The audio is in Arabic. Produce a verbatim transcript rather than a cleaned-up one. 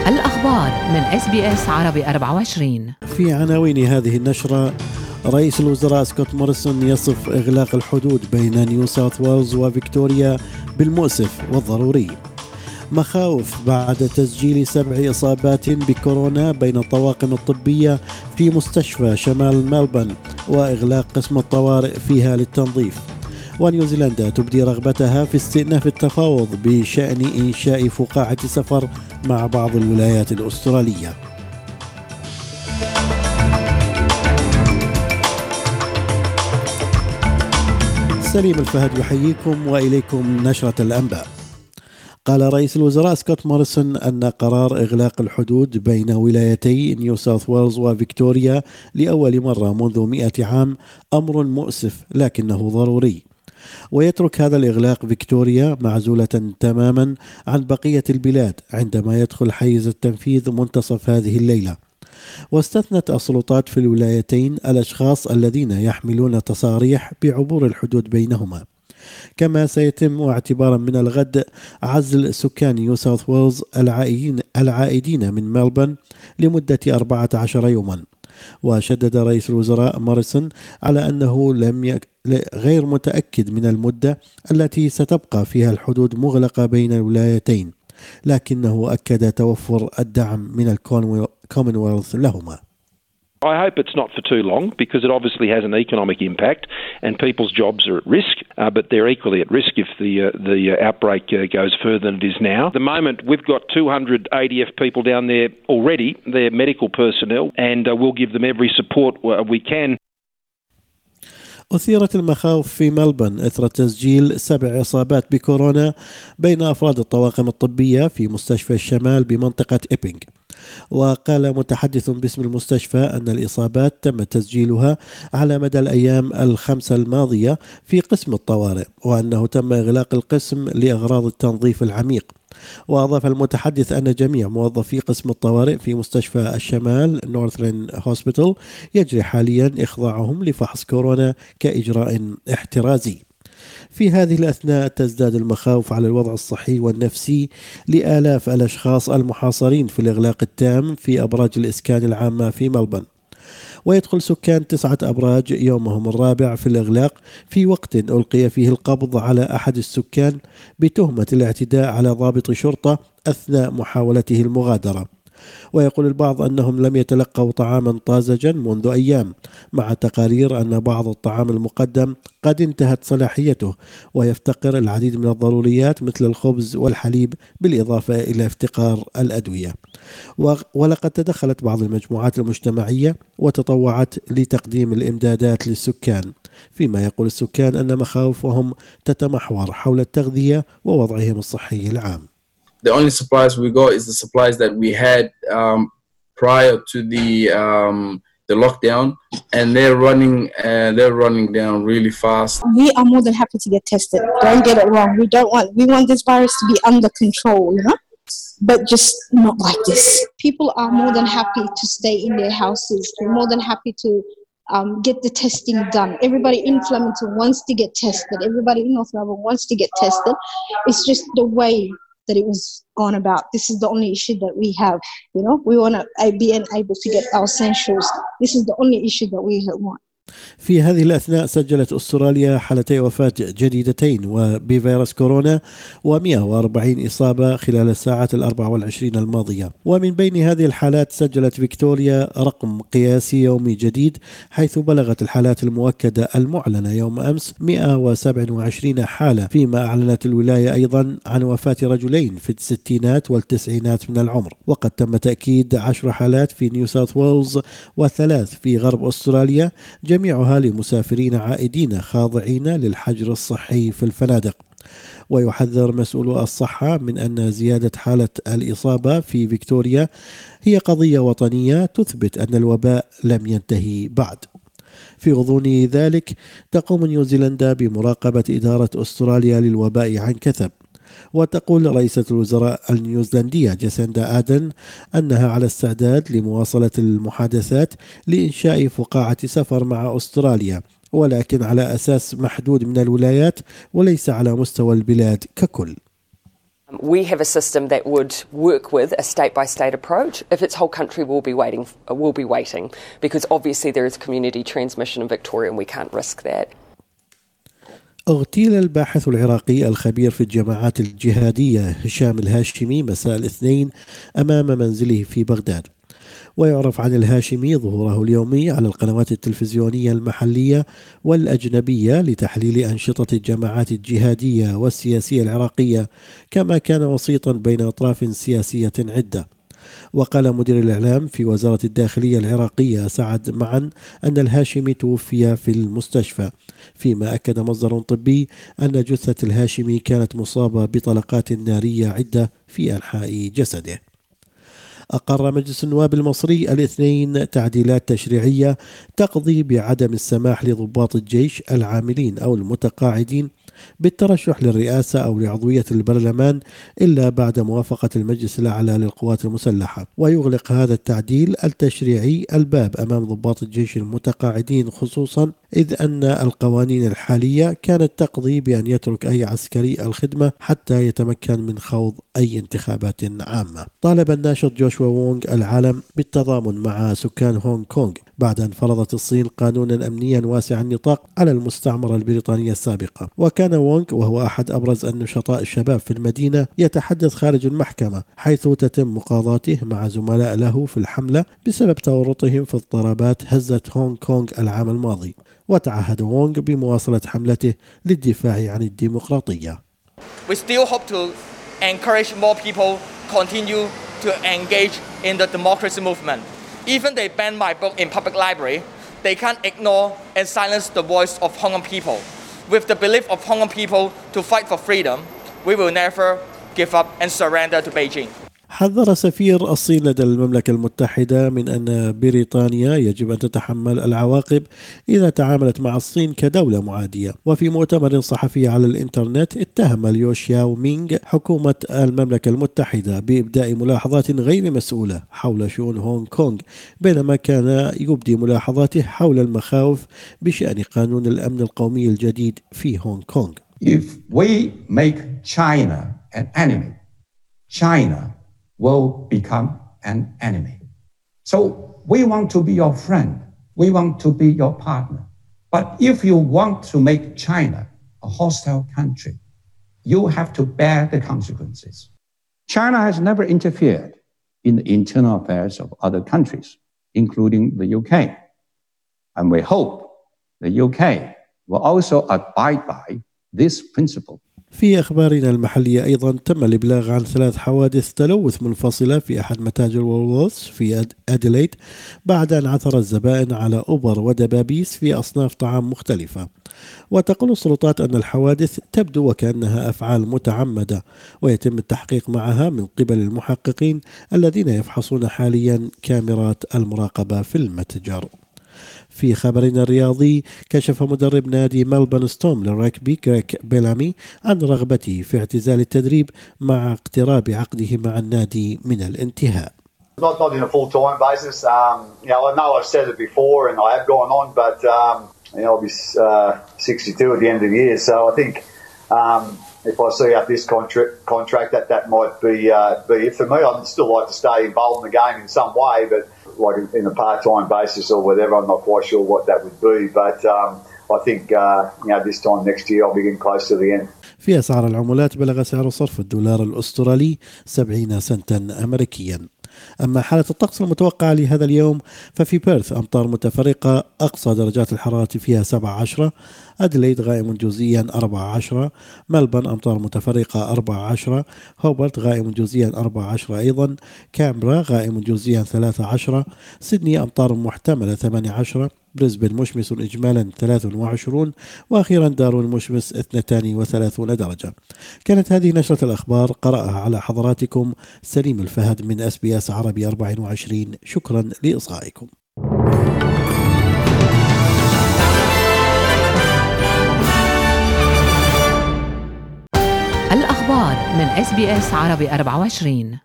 الأخبار من إس بي إس عربي أربعة وعشرين. في عناوين هذه النشرة: رئيس الوزراء سكوت موريسون يصف إغلاق الحدود بين نيو ساوث ويلز وفيكتوريا بالمؤسف والضروري. مخاوف بعد تسجيل سبع إصابات بكورونا بين الطواقم الطبية في مستشفى شمال ملبن وإغلاق قسم الطوارئ فيها للتنظيف. ونيوزيلندا تبدي رغبتها في استئناف التفاوض بشأن إنشاء فقاعة سفر مع بعض الولايات الأسترالية. سليم الفهد يحييكم وإليكم نشرة الأنباء. قال رئيس الوزراء سكوت موريسون أن قرار إغلاق الحدود بين ولايتي نيو ساوث ويلز وفيكتوريا لأول مرة منذ مئة عام أمر مؤسف لكنه ضروري. ويترك هذا الإغلاق فيكتوريا معزولة تماما عن بقية البلاد عندما يدخل حيز التنفيذ منتصف هذه الليلة. واستثنت السلطات في الولايتين الأشخاص الذين يحملون تصاريح بعبور الحدود بينهما. كما سيتم اعتبارا من الغد عزل سكان نيو ساوث ويلز العائدين, العائدين من ملبن لمدة أربعة عشر يوما. وشدد رئيس الوزراء موريسون على أنه لم يك... غير متأكد من المدة التي ستبقى فيها الحدود مغلقة بين الولايتين، لكنه أكد توفر الدعم من الكومنولث لهما. I hope it's not for too long because it obviously has an economic impact and people's jobs are at risk, uh, but they're equally at risk if the uh, the uh, outbreak uh, goes further than it is now. At the moment, we've got two hundred A D F people down there already. They're medical personnel and uh, we'll give them every support we can. أثيرت المخاوف في ملبن إثر تسجيل سبع إصابات بكورونا بين أفراد الطواقم الطبية في مستشفى الشمال بمنطقة إيبينغ. وقال متحدث باسم المستشفى أن الإصابات تم تسجيلها على مدى الأيام الخمسة الماضية في قسم الطوارئ، وأنه تم إغلاق القسم لأغراض التنظيف العميق. وأضاف المتحدث أن جميع موظفي قسم الطوارئ في مستشفى الشمال نورثرن هوسبيتال يجري حاليا إخضاعهم لفحص كورونا كإجراء احترازي. في هذه الأثناء تزداد المخاوف على الوضع الصحي والنفسي لآلاف الأشخاص المحاصرين في الإغلاق التام في أبراج الإسكان العامة في ملبن. ويدخل سكان تسعة أبراج يومهم الرابع في الإغلاق في وقت ألقي فيه القبض على أحد السكان بتهمة الاعتداء على ضابط شرطة أثناء محاولته المغادرة. ويقول البعض أنهم لم يتلقوا طعاما طازجا منذ أيام، مع تقارير أن بعض الطعام المقدم قد انتهت صلاحيته ويفتقر العديد من الضروريات مثل الخبز والحليب، بالإضافة إلى افتقار الأدوية. ولقد تدخلت بعض المجموعات المجتمعية وتطوعت لتقديم الإمدادات للسكان، فيما يقول السكان أن مخاوفهم تتمحور حول التغذية ووضعهم الصحي العام. The only supplies we got is the supplies that we had um, prior to the um, the lockdown, and they're running uh, they're running down really fast. We are more than happy to get tested. Don't get it wrong. We don't want we want this virus to be under control, you know, but just not like this. People are more than happy to stay in their houses. They're more than happy to um, get the testing done. Everybody in Flemington wants to get tested. Everybody in North Melbourne wants to get tested. It's just the way that it was gone about. This is the only issue that we have. You know, we want to be able to get our essentials. This is the only issue that we want. في هذه الأثناء سجلت أستراليا حالتي وفاة جديدتين بفيروس كورونا ومئة وأربعين إصابة خلال الساعات الأربع والعشرين الماضية. ومن بين هذه الحالات سجلت فيكتوريا رقم قياسي يومي جديد، حيث بلغت الحالات المؤكدة المعلنة يوم أمس مئة وسبعة وعشرين حالة، فيما أعلنت الولاية أيضا عن وفاة رجلين في الستينات والتسعينات من العمر. وقد تم تأكيد عشر حالات في نيو ساوث ويلز وثلاث في غرب أستراليا، جميعها لمسافرين عائدين خاضعين للحجر الصحي في الفنادق. ويحذر مسؤولو الصحة من أن زيادة حالة الإصابة في فيكتوريا هي قضية وطنية تثبت أن الوباء لم ينتهي بعد. في غضون ذلك تقوم نيوزيلندا بمراقبة إدارة أستراليا للوباء عن كثب. وتقول رئيسة الوزراء النيوزيلندية جاسيندا آدن أنها على استعداد لمواصلة المحادثات لإنشاء فقاعة سفر مع أستراليا، ولكن على أساس محدود من الولايات وليس على مستوى البلاد ككل. We have a system that would work with a state-by-state approach if its whole country will be waiting, will be waiting, because obviously there is community transmission in Victoria and we can't risk that. اغتيل الباحث العراقي الخبير في الجماعات الجهادية هشام الهاشمي مساء الاثنين أمام منزله في بغداد. ويعرف عن الهاشمي ظهوره اليومي على القنوات التلفزيونية المحلية والأجنبية لتحليل أنشطة الجماعات الجهادية والسياسية العراقية، كما كان وسيطا بين أطراف سياسية عدة. وقال مدير الإعلام في وزارة الداخلية العراقية سعد معن أن الهاشمي توفي في المستشفى، فيما أكد مصدر طبي أن جثة الهاشمي كانت مصابة بطلقات نارية عدة في أنحاء جسده. أقر مجلس النواب المصري الاثنين تعديلات تشريعية تقضي بعدم السماح لضباط الجيش العاملين أو المتقاعدين بالترشح للرئاسة أو لعضوية البرلمان إلا بعد موافقة المجلس الأعلى للقوات المسلحة. ويغلق هذا التعديل التشريعي الباب أمام ضباط الجيش المتقاعدين، خصوصا إذ أن القوانين الحالية كانت تقضي بأن يترك أي عسكري الخدمة حتى يتمكن من خوض أي انتخابات عامة. طالب الناشط جوشوا وونغ العالم بالتضامن مع سكان هونغ كونغ بعد أن فرضت الصين قانونا أمنيا واسع النطاق على المستعمرة البريطانية السابقة. وكان وونغ وهو أحد أبرز النشطاء الشباب في المدينة يتحدث خارج المحكمة، حيث تتم مقاضاته مع زملاء له في الحملة بسبب تورطهم في اضطرابات هزت هونغ كونغ العام الماضي. وتعهد وونغ بمواصلة حملته للدفاع عن الديمقراطية. We still hope to encourage more people continue to engage in the democracy movement. Even they ban my book in public library, they can't ignore and silence the voice of Hong Kong people. With the belief of Hong Kong people to fight for freedom, we will never give up and surrender to Beijing. حذر سفير الصين لدى المملكة المتحدة من أن بريطانيا يجب أن تتحمل العواقب إذا تعاملت مع الصين كدولة معادية. وفي مؤتمر صحفي على الإنترنت اتهم ليو شياو مينغ حكومة المملكة المتحدة بإبداء ملاحظات غير مسؤولة حول شؤون هونغ كونغ، بينما كان يبدي ملاحظاته حول المخاوف بشأن قانون الأمن القومي الجديد في هونغ كونغ. If we make China an enemy, China will become an enemy. So we want to be your friend. We want to be your partner. But if you want to make China a hostile country, you have to bear the consequences. China has never interfered in the internal affairs of other countries, including the U K. And we hope the U K will also abide by this principle. في أخبارنا المحلية أيضا تم الإبلاغ عن ثلاث حوادث تلوث منفصلة في أحد متاجر وولورث في أديليد بعد أن عثر الزبائن على أبر ودبابيس في أصناف طعام مختلفة. وتقول السلطات أن الحوادث تبدو وكأنها أفعال متعمدة، ويتم التحقيق معها من قبل المحققين الذين يفحصون حاليا كاميرات المراقبة في المتجر. في خبرنا الرياضي، كشف مدرب نادي ملبون ستورم للركبي كريك بيلامي عن رغبته في اعتزال التدريب مع اقتراب عقده مع النادي من الانتهاء. Not, not in a full-time basis. Um, you know, I know I've said it before and I have gone on, but um, you know, I'll be uh, sixty-two at the end of the year. So I think um, if I see out this contract, contract that that might be uh, be it for me. I'd still like to stay involved in the game in some way, but like in a part-time basis or whatever, I'm not quite sure what that would be. But um, I think uh, you know, this time next year I'll be getting close to the end. في أسعار العملات بلغ سعر صرف الدولار الأسترالي سبعين سنتا أمريكيا. أما حالة الطقس المتوقعة لهذا اليوم ففي بيرث أمطار متفرقة، أقصى درجات الحرارة فيها سبعة عشر، أدليد غائم جزئيا أربعة عشر، ملبن أمطار متفرقة أربعة عشر، هوبرت غائم جزئيا أربعة عشر أيضا، كامبرا غائم جزئيا ثلاثة عشر، سيدني أمطار محتملة ثمانية عشر، بريسبن مشمس إجمالا ثلاثة وعشرين، وأخيرا دارون مشمس اثنتين وثلاثون درجة. كانت هذه نشرة الأخبار، قرأها على حضراتكم سليم الفهد من إس بي إس عربي أربعة وعشرين. شكرا لإصغائكم. الأخبار من إس بي إس عربي أربعة وعشرين.